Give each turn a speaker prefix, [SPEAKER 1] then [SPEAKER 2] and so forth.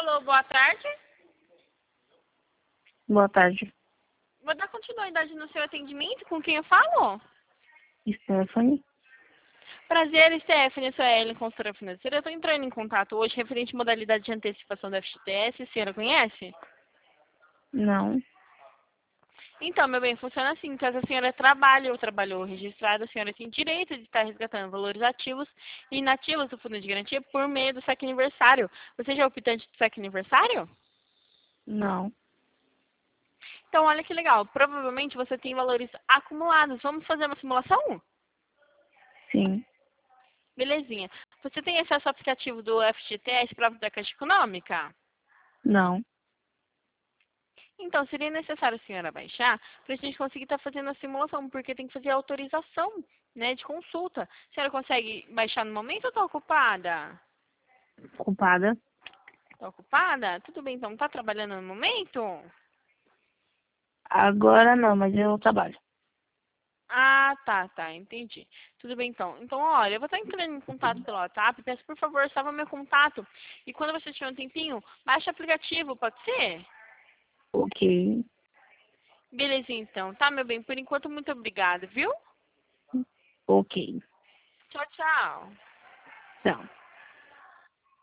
[SPEAKER 1] Alô, boa tarde.
[SPEAKER 2] Boa tarde,
[SPEAKER 1] Vou dar continuidade no seu atendimento. Com quem eu falo?
[SPEAKER 2] Stephanie.
[SPEAKER 1] Prazer, Stephanie. Eu sou a Ellen, consultora financeira. Eu estou entrando em contato hoje referente à modalidade de antecipação da FGTS. A senhora conhece?
[SPEAKER 2] Não,
[SPEAKER 1] Então, meu bem, funciona assim. Caso a senhora trabalhe ou trabalhou registrada, a senhora tem direito de estar resgatando valores ativos e inativos do fundo de garantia por meio do saque aniversário. Você já é optante do saque aniversário?
[SPEAKER 2] não,
[SPEAKER 1] Então, olha que legal. Provavelmente você tem valores acumulados. Vamos fazer uma simulação?
[SPEAKER 2] sim,
[SPEAKER 1] Belezinha. Você tem acesso ao aplicativo do FGTS, Prova da Caixa Econômica?
[SPEAKER 2] não.
[SPEAKER 1] Então, seria necessário a senhora baixar para a gente conseguir estar fazendo a simulação, porque tem que fazer a autorização, né, de consulta. A senhora consegue baixar no momento ou está ocupada?
[SPEAKER 2] Culpada?
[SPEAKER 1] Está ocupada? Tudo bem, então. Está trabalhando no momento?
[SPEAKER 2] Agora não, mas eu trabalho.
[SPEAKER 1] Ah, tá, entendi. Tudo bem, então. Então, olha, eu vou estar entrando em contato pelo WhatsApp. Peço, por favor, salva meu contato. E quando você tiver um tempinho, baixa o aplicativo, pode ser?
[SPEAKER 2] Ok,
[SPEAKER 1] Belezinha, então. Tá, meu bem? Por enquanto, muito obrigada, viu?
[SPEAKER 2] ok.
[SPEAKER 1] Tchau, tchau.
[SPEAKER 2] Tchau.